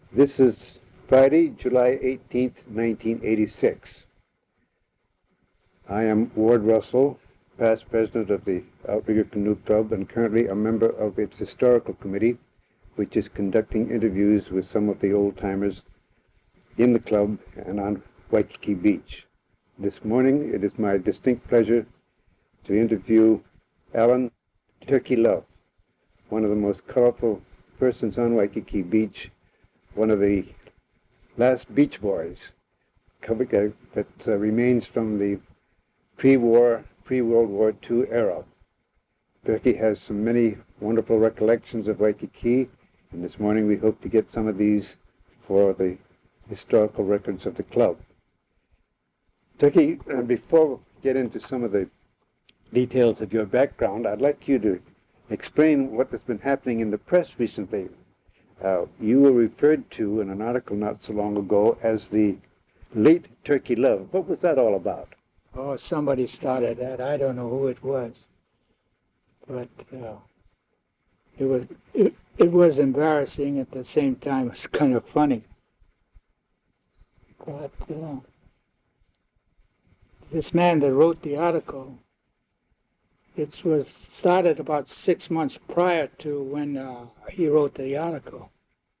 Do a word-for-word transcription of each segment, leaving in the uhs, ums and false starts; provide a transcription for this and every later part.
This is Friday, July eighteenth, nineteen eighty-six. I am Ward Russell, past president of the Outrigger Canoe Club and currently a member of its historical committee, which is conducting interviews with some of the old-timers in the club and on Waikiki Beach. This morning, it is my distinct pleasure to interview Alan Turkey Love, one of the most colorful persons on Waikiki Beach, one of the last Beach Boys that uh, remains from the pre-war, pre-World War Two era. Turkey has some many wonderful recollections of Waikiki, and this morning we hope to get some of these for the historical records of the club. Turkey, uh, before we get into some of the details of your background, I'd like you to explain what has been happening in the press recently. Uh, you were referred to in an article not so long ago as the late Turkey Love. What was that all about? Oh, somebody started that. I don't know who it was. But uh, it was it, it was embarrassing. At the same time, it was kind of funny. But uh, this man that wrote the article, it was started about six months prior to when uh, he wrote the article.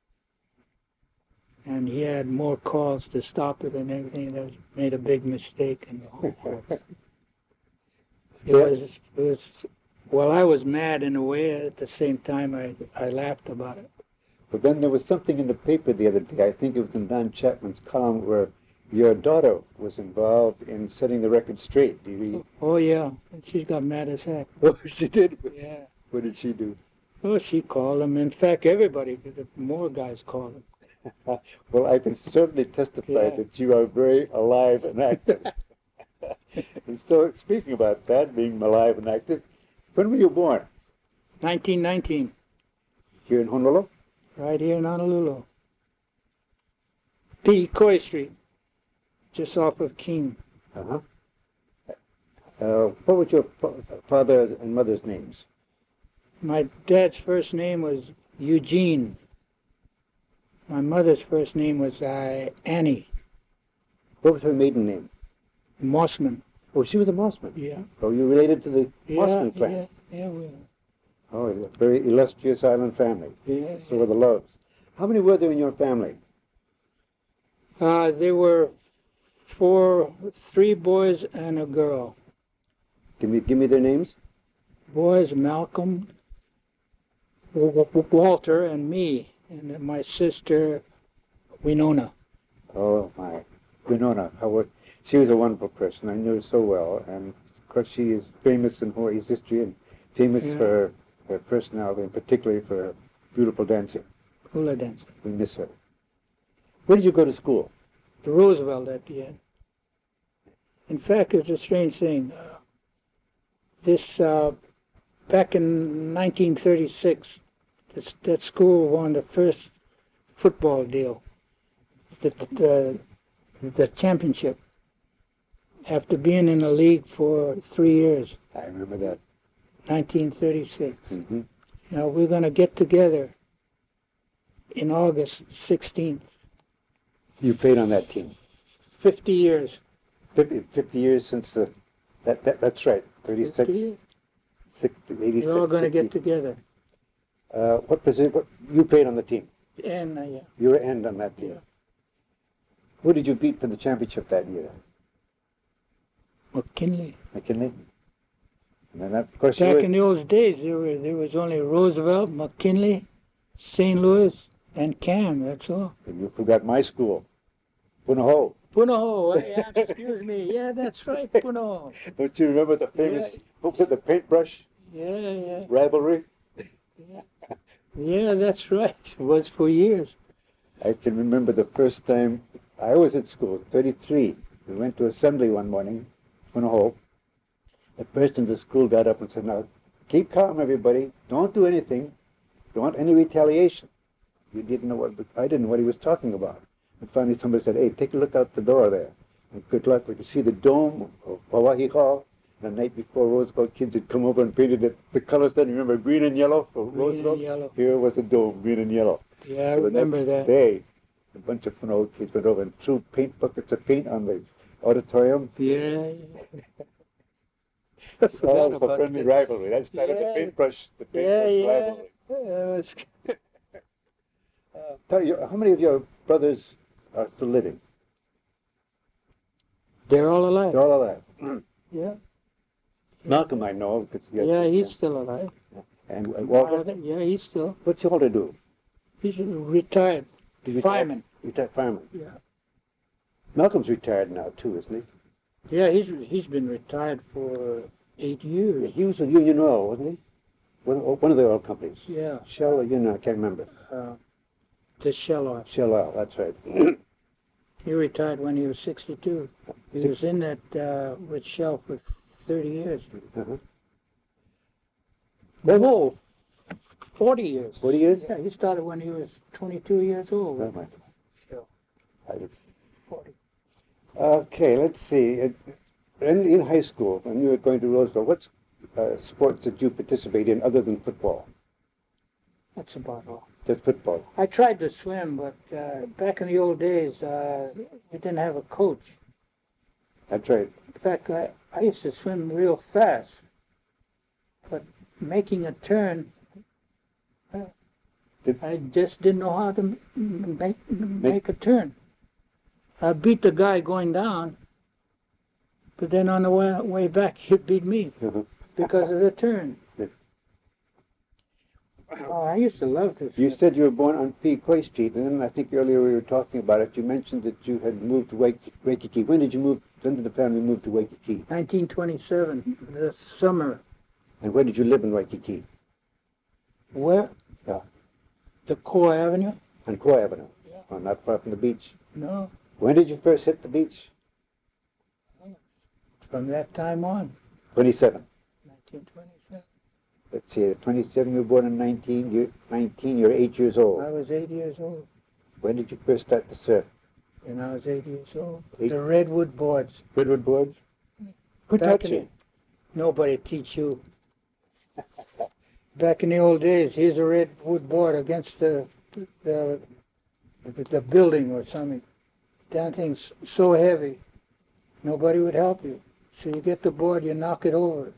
And he had more calls to stop it and everything. That made a big mistake in the whole course. It was, it was, well, I was mad in a way. At the same time, I, I laughed about it. But then there was something in the paper the other day, I think it was in Don Chapman's column, where your daughter was involved in setting the record straight. Do you read? Oh, yeah. And she got mad as heck. Oh, she did? Yeah. What did she do? Oh, she called him. In fact, everybody, because more guys called him. Well, I can certainly testify Yeah. that you are very alive and active. And so, speaking about that, being alive and active, when were you born? nineteen nineteen, Here in Honolulu? right here in Honolulu. P. Coy Street, just off of King. Uh-huh. Uh, what were your fa- father and mother's names? My dad's first name was Eugene. My mother's first name was uh, Annie What was her maiden name? Mossman. Oh, she was a Mossman. Yeah. Oh, you related to the Yeah, Mossman clan? yeah, yeah, we Oh, a very illustrious island family. yeah. So were the Loves. How many were there in your family? Uh, there were four, three boys and a girl. Give me, give me their names. Boys, Malcolm, W- W- Walter, and me, and then my sister, Winona. Oh, my. Winona. How was, she was a wonderful person. I knew her so well. And, of course, she is famous in Hawaii's history and famous Yeah. for her personality and particularly for her beautiful dancing. Hula dancer. We miss her. Where did you go to school? The Roosevelt at the end. In fact, it's a strange thing. Uh, this, uh, back in nineteen thirty-six, this, that school won the first football deal, the, the, the championship, after being in the league for three years, I remember that. nineteen thirty-six. Mm-hmm. Now, we're going to get together in August sixteenth, You played on that team. fifty years. fifty, fifty years since the, that, that that's right, thirty-six, fifty years. sixty, eighty-six. We're all going to get fifty. together. Uh, what position, what, you played on the team? And, uh, yeah. You were end on that team. Yeah. Who did you beat for the championship that year? McKinley. McKinley? And then, that, of course, you Back were, in those days, there were there was only Roosevelt, McKinley, Saint Louis, and Cam. That's all. you forgot my school, Punahou. Punahou. uh, yeah, excuse me. Yeah, that's right. Punahou. Don't you remember the famous, Yeah. what was it, the paintbrush Yeah, yeah, rivalry? yeah. That's right. It was for years. I can remember the first time I was at school, thirty-three. We went to assembly one morning, Punahou. The person in the school got up and said, now, keep calm, everybody. Don't do anything. Don't want any retaliation. We didn't know what, I didn't know what he was talking about. And finally somebody said, hey, take a look out the door there. And good luck, we could see the dome of Hawaii Hall. The night before, Roosevelt kids had come over and painted it, the colors then, remember, green and yellow for Green and Roosevelt? yellow. Here was a dome, green and yellow. Yeah, I So the remember next that. day, a bunch of fun old kids went over and threw paint buckets of paint on the auditorium. Yeah. Oh, it's a friendly that. rivalry. That started yeah. the paintbrush, the paintbrush yeah, yeah. rivalry. Yeah, it was... uh, tell you, how many of your brothers are still living? They're all alive. They're all alive. Yeah. Malcolm, I know. Yeah, he's still alive. And uh, Walter? Yeah, he's still. What's Walter do? He's retired. He's fireman. Retired fireman. Yeah. Malcolm's retired now too, isn't he? Yeah, he's he's been retired for eight years. Yeah, he was with Union Oil, wasn't he? One, one of the oil companies. Yeah. Shell or Union, I can't remember. Uh, the Shell Oil. Shell Oil, that's right. He retired when he was sixty-two. He Six. was in that uh, with Shell for thirty years. Uh-huh. Whoa, forty years. forty years? Yeah, he started when he was twenty-two years old. Oh, my. Shell. forty. Okay, let's see. In, in high school, when you were going to Roseville, what uh, sports did you participate in other than football? That's about all. Just football? I tried to swim, but uh, back in the old days, uh, we didn't have a coach. That's right. In fact, I, I used to swim real fast, but making a turn, uh, did, I just didn't know how to make, make a turn. I beat the guy going down, but then on the way, way back, he beat me uh-huh. because of the turn. Yeah. Oh, I used to love this. You said you were born on Pequot Street, and then I think earlier we were talking about it. You mentioned that you had moved to Waikiki. When did you move? When did the family move to Waikiki? nineteen twenty-seven, the summer. And where did you live in Waikiki? Where? Yeah. The Core Avenue. On Core Avenue? Yeah. Oh, not far from the beach? No. When did you first hit the beach? From that time on. twenty-seven? nineteen twenty-seven. Let's see, twenty-seven, you were born in nineteen, you're nineteen, you're eight years old. I was eight years old. When did you first start to surf? When I was eight years old. Eight? The redwood boards. Redwood boards? Who Back taught you? Nobody teach you. Back in the old days, here's a redwood board against the, the, the building or something. That thing's so heavy, nobody would help you. So you get the board, you knock it over.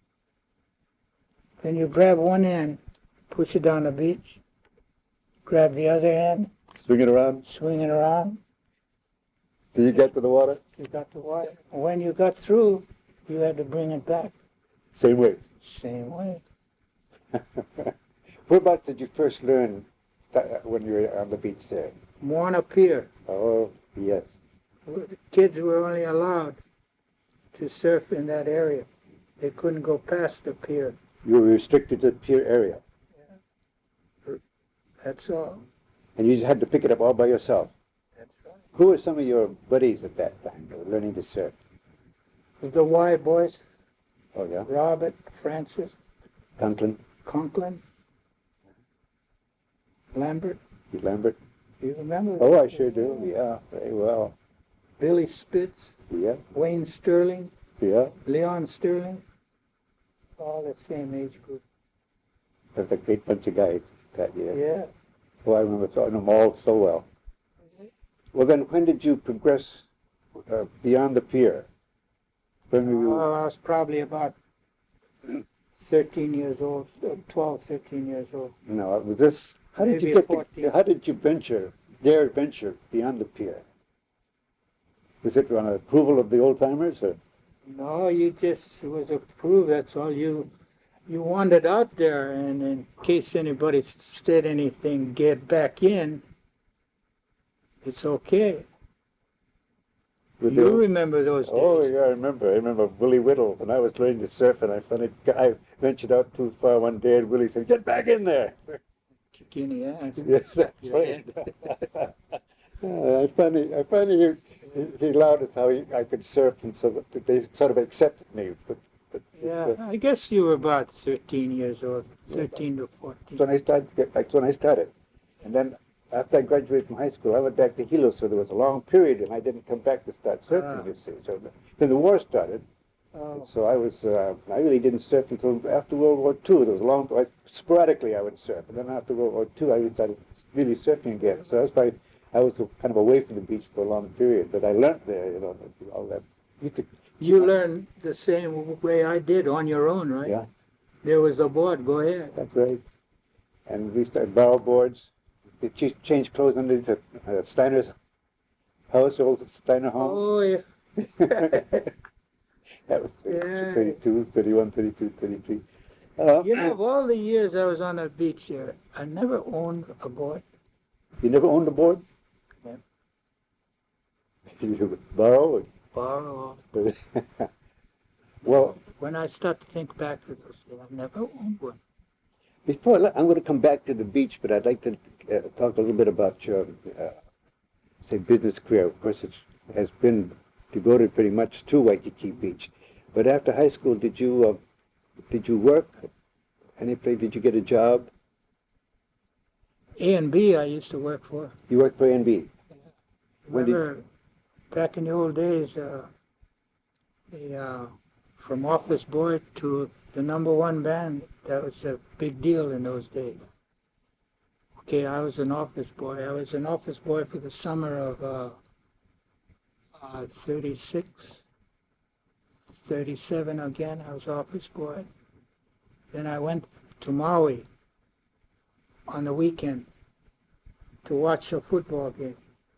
Then you grab one end, push it down the beach, grab the other end. Swing it around? Swing it around. Till you get to the water? You got the water. When you got through, you had to bring it back. Same way? Same way. Whereabouts did you first learn when you were on the beach there? Moana Pier. Oh, yes. The kids were only allowed to surf in that area. They couldn't go past the pier. You were restricted to the pier area? Yeah. That's all. And you just had to pick it up all by yourself? That's right. Who were some of your buddies at that time that were learning to surf? The Y boys. Oh, yeah? Robert, Francis. Conklin. Conklin. Lambert. Lambert. You remember? Oh, I sure do. Yeah, very well. Billy Spitz. Yeah. Wayne Sterling. Yeah. Leon Sterling. All the same age group. That's a great bunch of guys that year. Yeah. Oh, I remember seeing them all so well. Mm-hmm. Well, then, when did you progress uh, beyond the pier? When were you... Oh, I was probably about thirteen years old, twelve, thirteen years old. No, was this... How did Maybe you get fourteen. the, how did you venture, dare venture beyond the pier? Was it on approval of the old-timers, or? No, you just, it was approved, that's all. You you wandered out there, and in case anybody said anything, get back in, it's okay. With you the, remember those days. Oh, yeah, I remember. I remember Willie Whittle, when I was learning to surf, and I finally, I ventured out too far one day, and Willie said, get back in there! Kick in the ass. Yes, that's right. uh, I finally, I finally, he, he allowed us how he, I could surf, and so that they sort of accepted me. But, but yeah, uh, I guess you were about thirteen years old, thirteen to fourteen. That's when I started. That's when I started, and then after I graduated from high school, I went back to Hilo, so there was a long period, and I didn't come back to start surfing. Ah. You see, so then the war started. Oh. So I was, uh, I really didn't surf until after World War Two. There was a long, I, sporadically I would surf, and then after World War Two, I started really surfing again. So that's why I was kind of away from the beach for a long period, but I learned there, you know, all that. Used to, You learned the same way I did on your own, right? Yeah, There was a board. Go ahead. that's right. And we started borrow boards. They ch- changed clothes underneath the uh, Steiner's house, old Steiner home. Oh, yeah. That was Yeah. thirty-two, thirty-one, thirty-two, thirty-three. Uh, You know, of all the years I was on the beach here, I never owned a board. you never owned a board? Yeah. You would borrow? Borrow. Or well, When I start to think back to those days, I never owned one. before, I'm going to come back to the beach, but I'd like to uh, talk a little bit about your, uh, say, business career. Of course, it has been devoted pretty much to Waikiki Beach. But after high school, did you uh, did you work? Any place? Did you get a job? A and B I used to work for. You worked for A and B. When did- Remember, back in the old days, uh, the, uh, from office boy to the number one band, that was a big deal in those days. Okay, I was an office boy. I was an office boy for the summer of uh, uh, thirty-six, thirty-seven again. I was office boy. Then I went to Maui on the weekend to watch a football game.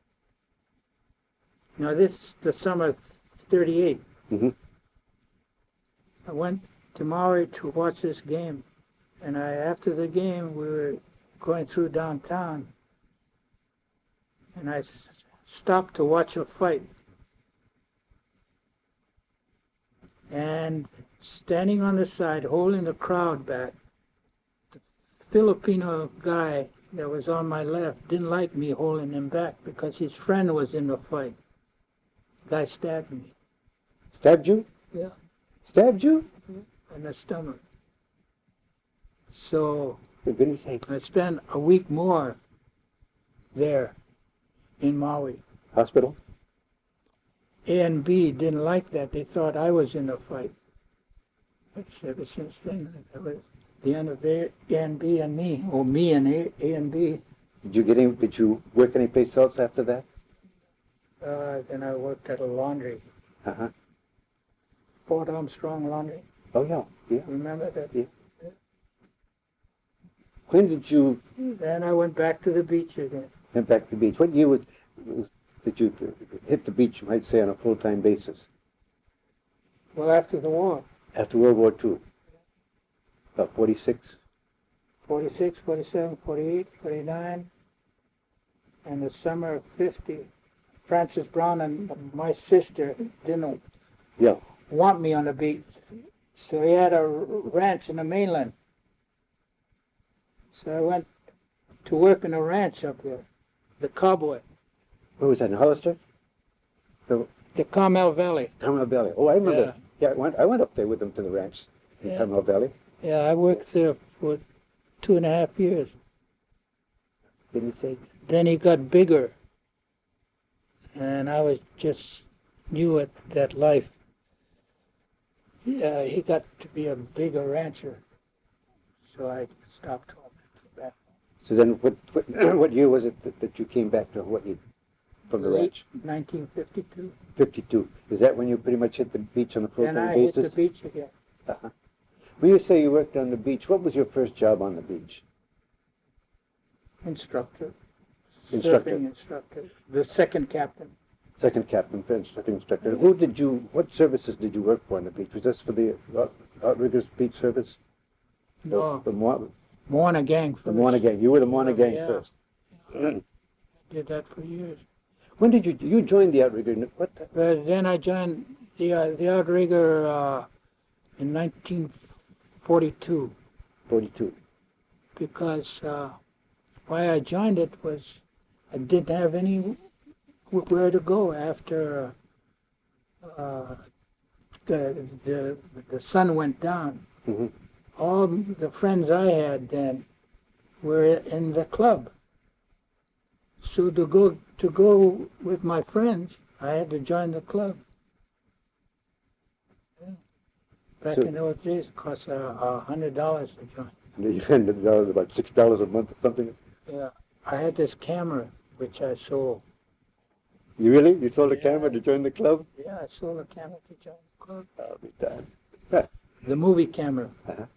Now this the summer of thirty-eight. Mm-hmm. I went to Maui to watch this game, and I after the game we were going through downtown, and I s- stopped to watch a fight. And standing on the side, holding the crowd back, the Filipino guy that was on my left didn't like me holding him back because his friend was in the fight. Guy stabbed me Stabbed you? Yeah. Stabbed you? in the stomach. So For goodness sake. I spent a week more there in Maui. Hospital? A and B didn't like that. They thought I was in the fight. But ever since then, that was the end of A and B and me, or me and A, A and B. Did you get any, did you work any place else after that? Uh, then I worked at a laundry, Uh-huh. Fort Armstrong Laundry. Oh, yeah, yeah. Remember that? Yeah. When did you Then I went back to the beach again. went back to the beach? What year was, was did you hit the beach, you might say, on a full-time basis? Well, after the war, After World War Two? About forty-six? forty-six, forty-seven, forty-eight, forty-nine, and the summer of fifty. Francis Brown and my sister didn't Yeah. want me on the beach, so he had a r- ranch in the mainland. So I went to work in a ranch up there, the Cowboy, Where was that, in Hollister? the Carmel Valley. Carmel Valley. Oh, I remember. Yeah, I, went, I went up there with them to the ranch in Yeah. Carmel Valley. Yeah, I worked there for two and a half years. Goodness sakes. Then he got bigger, and I was just new at that life. Yeah, he got to be a bigger rancher, so I stopped home and came back. So then what what, what year was it that, that you came back to Hawaii from the Late ranch? nineteen fifty-two. fifty-two. Is that when you pretty much hit the beach on a Then full-time I hit basis? the beach again. Uh-huh. When you say you worked on the beach, what was your first job on the beach? Instructor. Instructor. Surfing instructor. The second captain. Second captain, French instructor. Who did you, what services did you work for on the beach? Was this for the out- Outriggers Beach Service? No, The, Mo- Moana gang the first. Moana Gang. You were the Moana Yeah, Gang yeah. first. Did that for years. When did you, you joined the Outrigger? What the, But then I joined the uh, the outrigger uh, in nineteen forty-two forty-two. because uh, why I joined it was I didn't have any where to go after uh, the the the sun went down. Mm-hmm. All the friends I had then were in the club. So to go to go with my friends, I had to join the club. Yeah. Back So- in those days, it cost a uh, hundred dollars to join. You ended up about six dollars a month or something. Yeah, I had this camera which I sold. You really? You sold a Yeah. camera to join the club? Yeah, I sold a camera to join the club. I'll be darned. The movie camera. Uh-huh.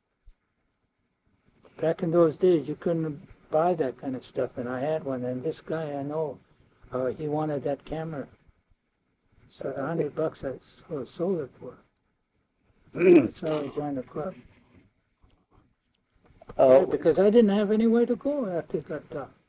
Back in those days, you couldn't buy that kind of stuff, and I had one. And this guy I know, uh, he wanted that camera. So the hundred bucks I sort of sold it for. That's how I joined the club. Oh, Because I didn't have anywhere to go after it got dark.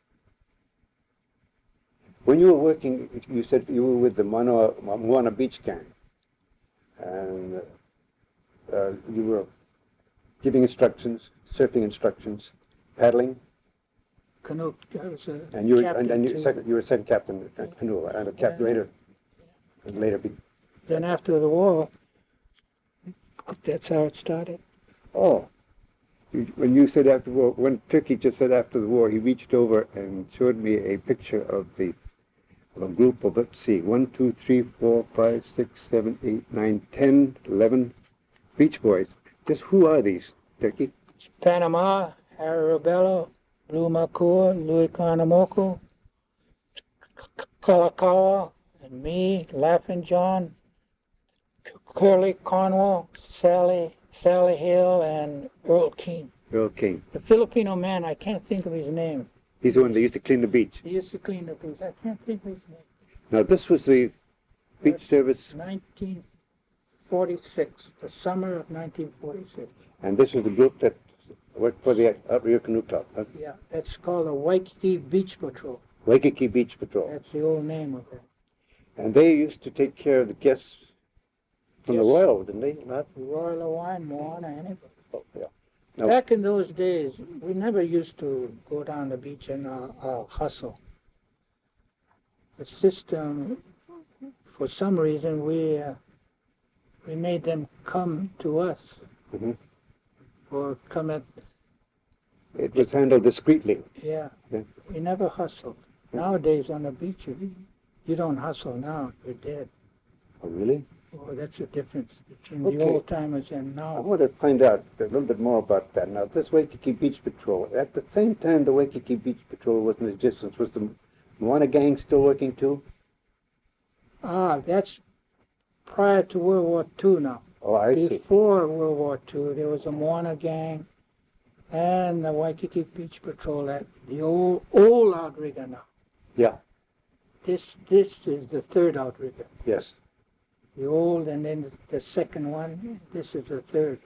when you were working, you said you were with the Moana, Moana Beach Gang, and uh, you were giving instructions, surfing instructions, paddling, Canoe, I was a and you were captain and, and you, too. second, you were second captain at canoe, and a captain Yeah. later, and later. Be, Then after the war, that's how it started. oh, you, when you said after the war, when Turkey just said after the war, he reached over and showed me a picture of the of a group of, let's see, one, two, three, four, five, six, seven, eight, nine, ten, eleven Beach Boys. Just who are these, Turkey? It's Panama, Harry Robello, Lou Makua, Louis Kanamoko, Kalakaua, and me, Laughing John, Curly Cornwall, Sally, Sally Hill, and Earl King. Earl King. The Filipino man, I can't think of his name. He's the one that used to clean the beach. He used to clean the beach. I can't think of his name. Now, this was the beach service, nineteen forty-six, the summer of nineteen forty-six. and this was the group that worked for the Outrigger Canoe Club, huh? Yeah, that's called the Waikiki Beach Patrol. Waikiki Beach Patrol. That's the old name of it. And they used to take care of the guests from the Yes. Royal, didn't they? Not? Royal Hawaiian, Moana, anybody. Oh, yeah. No. Back in those days, we never used to go down the beach and uh, uh, hustle. The system, for some reason, we uh, we made them come to us, Mhm. or come at, It was handled discreetly. yeah. Yeah. We never hustled. Nowadays on the beach, you, you don't hustle now, you're dead. Oh, really? Oh, that's the difference between Okay. the old timers and I now. want to find out a little bit more about that. Now, this Waikiki Beach Patrol, at the same time the Waikiki Beach Patrol was in existence, was the Moana Gang still working too? Ah, that's prior to World War Two now. Oh, I see. Before World War Two, there was a Moana Gang and the Waikiki Beach Patrol at the old old outrigger now. Yeah. This this is the third outrigger. Yes. The old and then the second one. This is the third.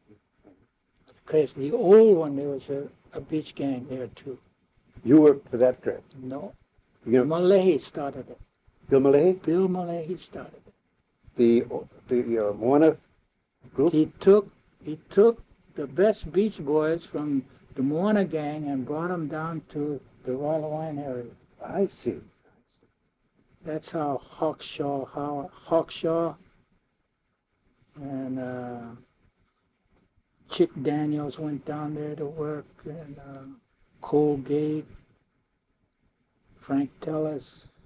Because the old one, there was a, a beach gang there too. You worked for that trip. No, You know, Malahi started it. Bill Malahy, Bill Malahi started it. the the uh, Moana group. He took he took the best beach boys from the Moana gang and brought them down to the Royal Hawaiian area. I see. That's how Hawkshaw, how Hawkshaw and uh, Chick Daniels went down there to work, and uh, Colgate, Frank Tellis.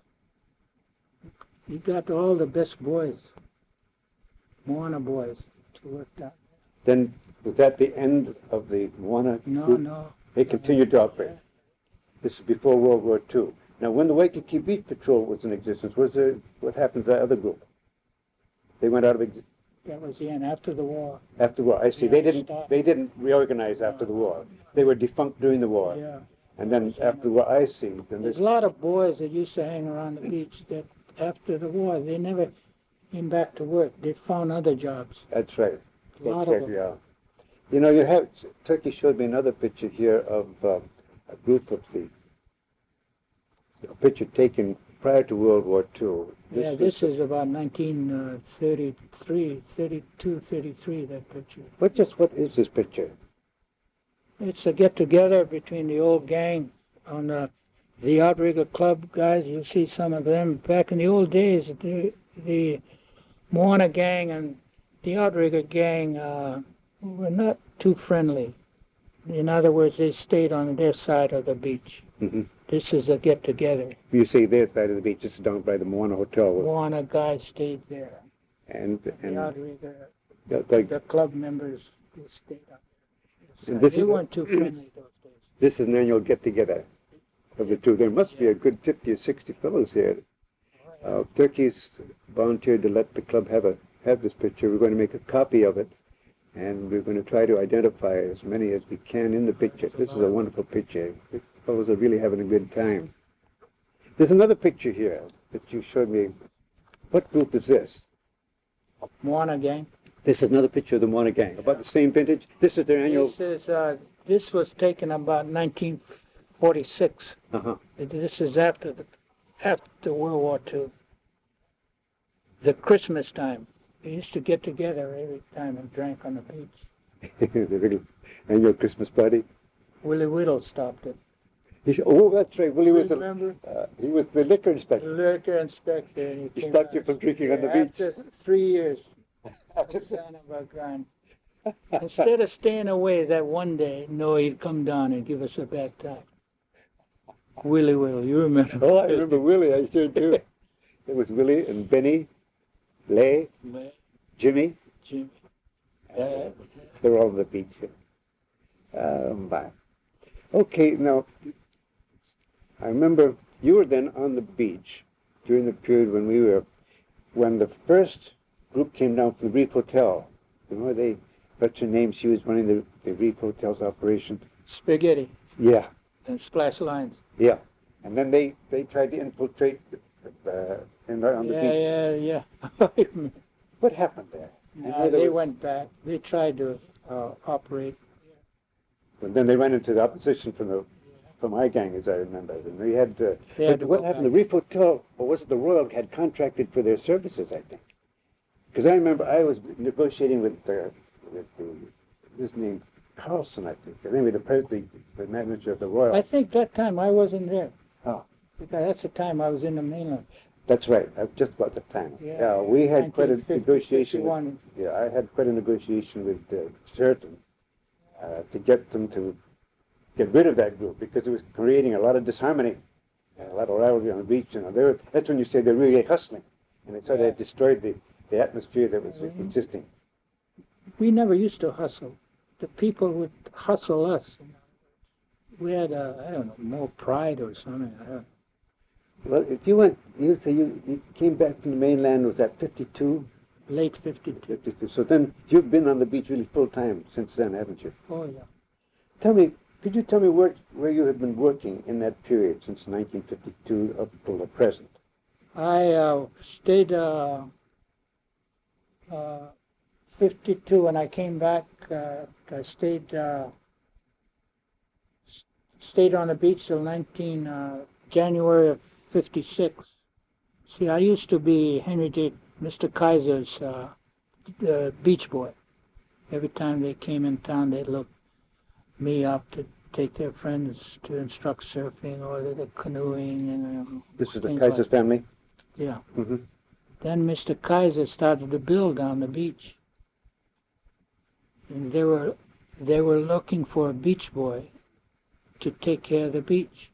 He got all the best boys, Moana boys, to work down Then was that the end of the Moana there. No, group? no. They continued to operate. This is before World War Two. Now, when the Waikiki Beach Patrol was in existence, was there, what happened to that other group? They went out of existence That was the end, after the war. after the war. I see. Yeah, They didn't. stopped. They didn't reorganize after the war. They were defunct during the war, Yeah. and then after the war, I see. Then There's this. a lot of boys that used to hang around the beach that after the war, they never came back to work. They found other jobs. That's right. A lot That's of right. them. Yeah. You know, you have Turkey showed me another picture here of uh, a group of the a picture taken prior to World War Two. Yeah, this is about nineteen thirty-three, thirty-two, thirty-three, that picture. What just what is this picture? It's a get-together between the old gang on the, the Outrigger Club guys. You'll see some of them. Back in the old days, the, the Moana gang and the Outrigger gang uh, were not too friendly. In other words, they stayed on their side of the beach. Mm-hmm. This is a get-together. You say their side of the beach, this is down by the Moana Hotel, Moana guys stayed there. and The and Outrigger, yeah, like, the club members, they stayed up there. And this they is- weren't too friendly those days. this is an annual get together. of the two. There must be a good fifty or sixty fellows here. Uh, Turkey's volunteered to let the club have a have this picture. We're going to make a copy of it, and we're going to try to identify as many as we can in the picture. This is a wonderful picture. The fellows are really having a good time. There's another picture here that you showed me. What group is this? Moana Gang. This is another picture of the Moana Gang, about the same vintage. This is their annual. This is uh, this was taken about nineteen forty-six. Uh-huh. This is after the after World War Two. The Christmas time. We used to get together every time and drank on the beach. The big annual Christmas party. Willie Whittle stopped it. He said, "Oh, that's right. Willie was Remember? a, uh, he was the liquor The inspector. liquor inspector. And he He came stopped out. you from drinking on the Yeah, beach." After three years. Son of a gun. Instead of staying away that one day, no, he'd come down and give us a bad time. Willie Whittle, you remember? Oh, I remember Willie. I sure do. It was Willie and Benny, Lay, Lay, Jimmy. Jimmy. Uh, They were all on the beach. Um, bye. Okay, now, I remember you were then on the beach during the period when we were, when the first group came down from the Reef Hotel. You know, they, what's her name? She was running the, the Reef Hotel's operation. Spaghetti Yeah, and Splash Lines. yeah. And then they, they tried to infiltrate uh, in, on the Yeah, beach. yeah, yeah. What happened there? I know No, there they was- went back. They tried to uh, operate. And then they ran into the opposition from the from my gang, as I remember. And we had, uh, They had but to what go happened? back. The Reef Hotel, or was it the Royal, had contracted for their services, I think. Because I remember I was negotiating with the, with the his name Carlson, I think. Anyway, the, pres- the the manager of the Royal. I think that time I wasn't there. Oh. Because that's the time I was in the mainland. That's right. That's just about the time. Yeah, we had quite a nineteen fifty, negotiation. With, fifty-one. yeah, I had quite a negotiation with uh, Sheraton uh, to get them to get rid of that group because it was creating a lot of disharmony, and a lot of rivalry on the beach. You know, they were, that's when you say they're really hustling, and they sort Yeah. of destroyed the, the atmosphere that was Mhm. existing. We never used to hustle. The people would hustle us. You know. We had, uh, I don't know, more pride or something. I don't Well, if you went, you say you, you came back from the mainland, was that fifty-two? Late fifty-two. fifty-two. So then you've been on the beach really full time since then, haven't you? Oh, yeah. Tell me, could you tell me where, where you have been working in that period since nineteen fifty-two up till the present? I uh, stayed uh, uh, fifty-two when I came back. Uh, I stayed uh, s- stayed on the beach till nineteen uh, January of fifty-six. See, I used to be Henry J. Mister Kaiser's uh, the beach boy. Every time they came in town, they'd look me up to take their friends to instruct surfing or the, the canoeing and um, This is the things Kaiser's like- family? yeah. Mm-hmm. Then Mister Kaiser started to build on the beach. And they were they were looking for a beach boy to take care of the beach.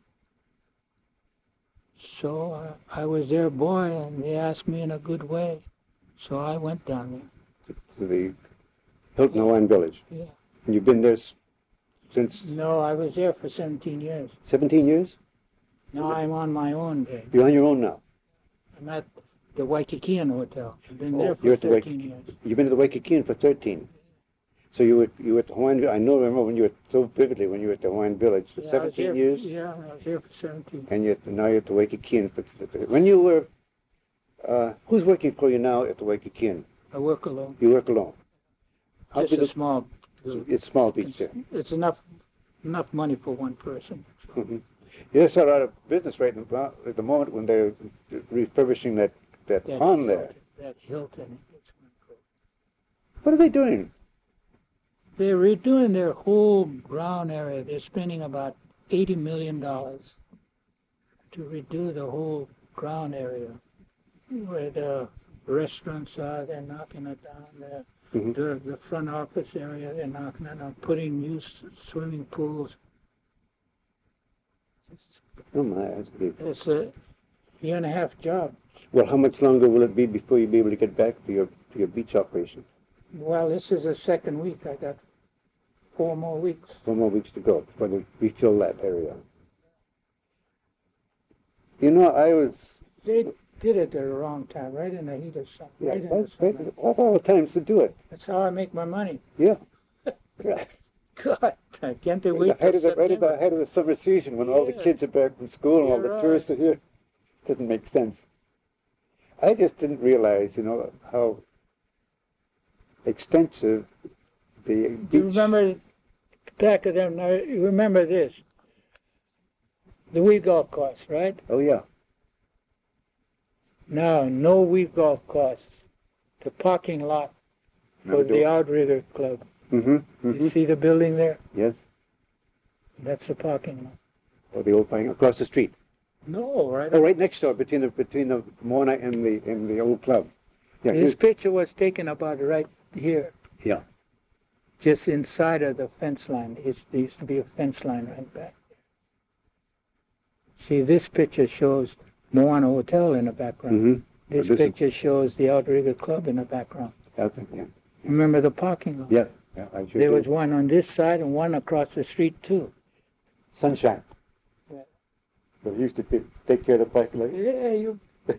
So uh, I was their boy, and they asked me in a good way. So I went down there. To the Hilton Hawaiian Village. Yeah. And you've been there s- since No, I was there for seventeen years. seventeen years? Now I'm on my own there. You're on your own now. I'm at the Waikikian Hotel. I've been Oh, there you're for at the thirteen Waikiki- years. You've been to the Waikikian for thirteen. So you were you were at the Hawaiian Village. I know, remember when you were so vividly when you were at the Hawaiian Village for Yeah, I was seventeen here- years, Yeah, I was here for seventeen. and you're at the, now you're at the Waikikian. But th- when you were, uh, who's working for you now at the Waikikian? I work alone. You work alone. How Just big a is small. it's small beach there? It's enough enough money for one person. Mm-hmm. Yes, they're out of business right now at the moment when they're refurbishing that, that That pond there. Hilton- That Hilton. it's gonna go. What are they doing? They're redoing their whole ground area. They're spending about eighty million dollars to redo the whole ground area where the restaurants are. They're knocking it down. They're, Mhm. the the front office area. They're knocking it down, putting new s- swimming pools. It's, Oh my, that's big. it's a year and a half job. Well, how much longer will it be before you'll be able to get back to your to your beach operation? Well, this is the second week. I got four more weeks. Four more weeks to go before they refill that area. You know, I was... They did it at the wrong time, right in the heat of summer. Yeah, right in right, the summer. right, of all the times to do it. That's how I make my money. Yeah. Yeah. God, can't they Right wait at the, till height of the, right at the September? height of the summer season when all the Yeah. kids are back from school and all You're the right. tourists are here. Doesn't make sense. I just didn't realize, you know, how extensive the beach... You remember back of them, now you remember this. The Wee Golf Course, right? Oh, yeah. Now, no Wee Golf Course. The parking lot for the Outrigger Club. Mm-hmm, mm-hmm. You see the building there? Yes. That's the parking lot. Or the old parking across the street. No, right. Oh, right next door, between the between the Mona and the and the old club. Yeah. This here's- picture was taken about right here, Yeah. just inside of the fence line. It's, there used to be a fence line right back there. See, this picture shows Moana Hotel in the background. Mm-hmm. This, This is- picture shows the Outrigger Club in the background. I think, yeah. Remember the parking lot? Yeah. Yeah. I sure There do. was one on this side and one across the street too. Sunshine. Yeah. So we used to t- take care of the parking lot. Yeah, you.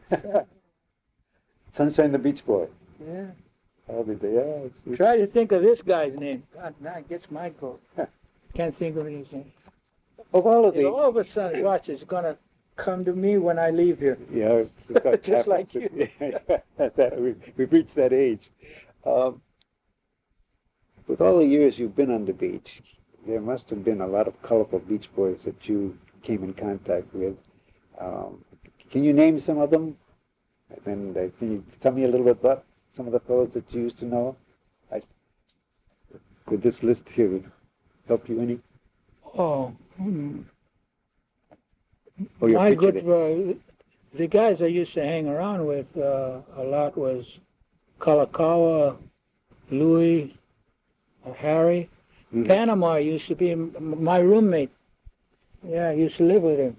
Sunshine the Beach Boy. Yeah. I'll be there. Yeah, it's, Try to think of this guy's name. God, now it gets my goat. Can't think of his name. of all of And the... all of a sudden, watch, it's gonna come to me when I leave here. Yeah, it's, that Just like happens. that, we, we've reached that age. Um, with all the years you've been on the beach, there must have been a lot of colorful beach boys that you came in contact with. Um, can you name some of them? And uh, can you tell me a little bit about some of the fellows that you used to know? I, could this list here help you any? Oh, hmm. Oh, your my picture good, there. uh, the guys I used to hang around with uh, a lot was Kalakaua, Louis, uh, Harry. Mhm. Panama used to be m- my roommate. Yeah, I used to live with him.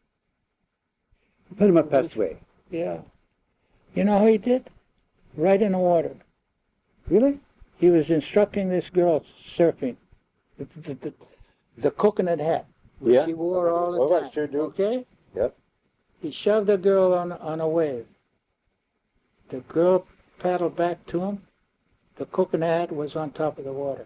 Panama passed away. Yeah. You know how he did? Right in the water. Really? He was instructing this girl surfing. The, the, the, the coconut hat, which Yeah. she wore all the Oh, I time. sure do. Okay? Yep. He shoved the girl on, on a wave. The girl paddled back to him. The coconut hat was on top of the water.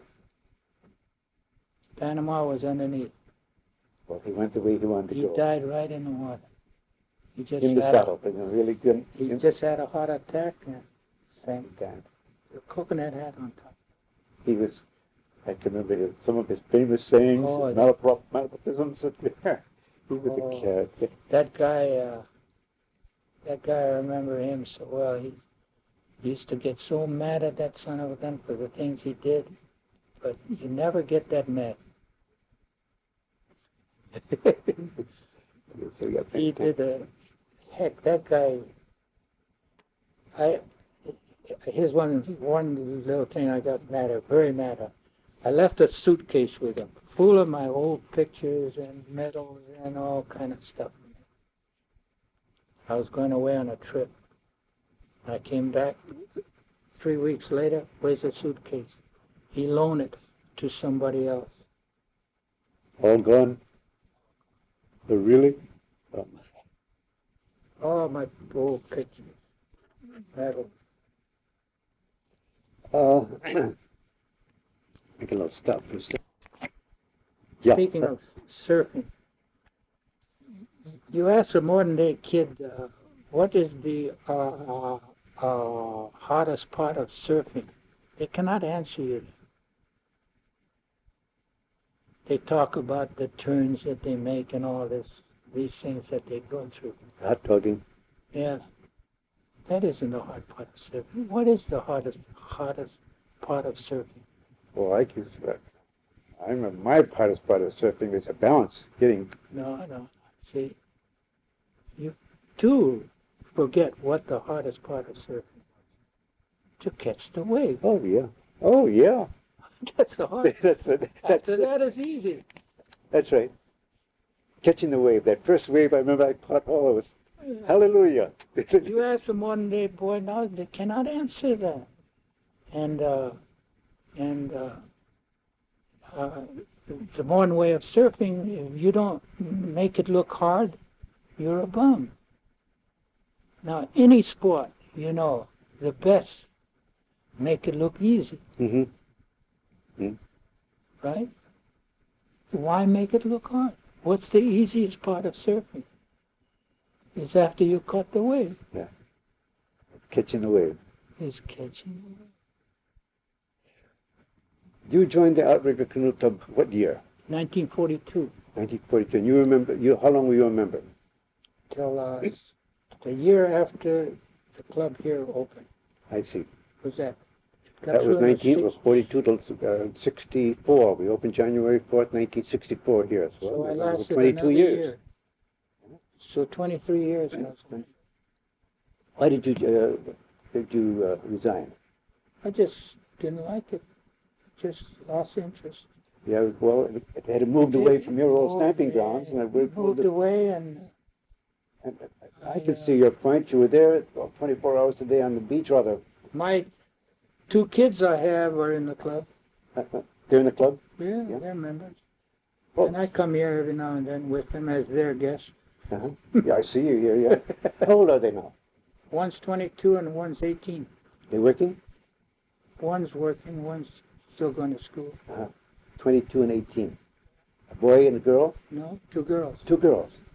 Panama was underneath. Well, he went the way he wanted to He go. died right in the water. He just In the had a- saddle, but you know, really good. He in- just had a heart attack and same time. the coconut hat on top. He was, I can remember his, some of his famous sayings, Oh, his yeah. malaprop, malapropisms. He was Oh. a character. That guy, uh, that guy, I remember him so well. He used to get so mad at that son of a gun for the things he did, but you never get that mad. So, yeah, He did a, heck, that guy, I, here's one, one little thing I got mad at, very mad at. I left a suitcase with him, full of my old pictures and medals and all kind of stuff. I was going away on a trip. I came back three weeks later, where's the suitcase? He loaned it to somebody else. All gone. Oh, really? Um, All my old pictures, medals. uh, make a little stop for a second. Yeah. Speaking of surfing, you ask a modern day kid, uh, what is the uh, uh, uh, hardest part of surfing? They cannot answer you. They talk about the turns that they make and all this, these things that they go through. Hot dogging. Yeah, that isn't the hard part of surfing. What is the hardest, hardest part of surfing? Well, I guess, uh, I remember my hardest part of surfing is a balance, getting, No, no. See, you do forget what the hardest part of surfing is. To catch the wave. oh, yeah. Oh, yeah. That's the hardest. that's, the, that's, After that is easy. that's right. Catching the wave. That first wave, I remember I caught all of us. Hallelujah. You ask a modern day boy now, they cannot answer that. And uh, and uh, uh, the modern way of surfing, if you don't make it look hard, you're a bum. Now, any sport, you know, the best make it look easy, Mm-hmm. Mm. right? Why make it look hard? What's the easiest part of surfing? Is after you caught the wave. It's catching the wave. Is catching the wave. You joined the Outrigger Canoe Club what year? nineteen forty-two. nineteen forty-two. And you remember, you, how long were you a member? Till uh, the year after the club here opened. I see. Was that? That was nineteen, it was forty-two to uh, sixty-four. We opened January fourth, nineteen sixty-four here. So, So I that was lasted twenty-two another years. year. So twenty-three years. I was- Why did you, uh, did you uh, resign? I just didn't like it. Just lost interest. Yeah, well, it, it had moved away from your old Oh, stamping yeah, grounds, and it moved, moved it, away, and and I can see your point. You were there twenty-four hours a day on the beach, rather. my two kids I have are in the club. They're in the club? Yeah, Yeah. they're members. Oh. And I come here every now and then with them as their guests. Uh-huh. Yeah, I see you here, yeah. How old are they now? One's twenty-two and one's eighteen. They working? One's working, one's still going to school. twenty-two and eighteen. A boy and a girl? No, two girls. Two girls.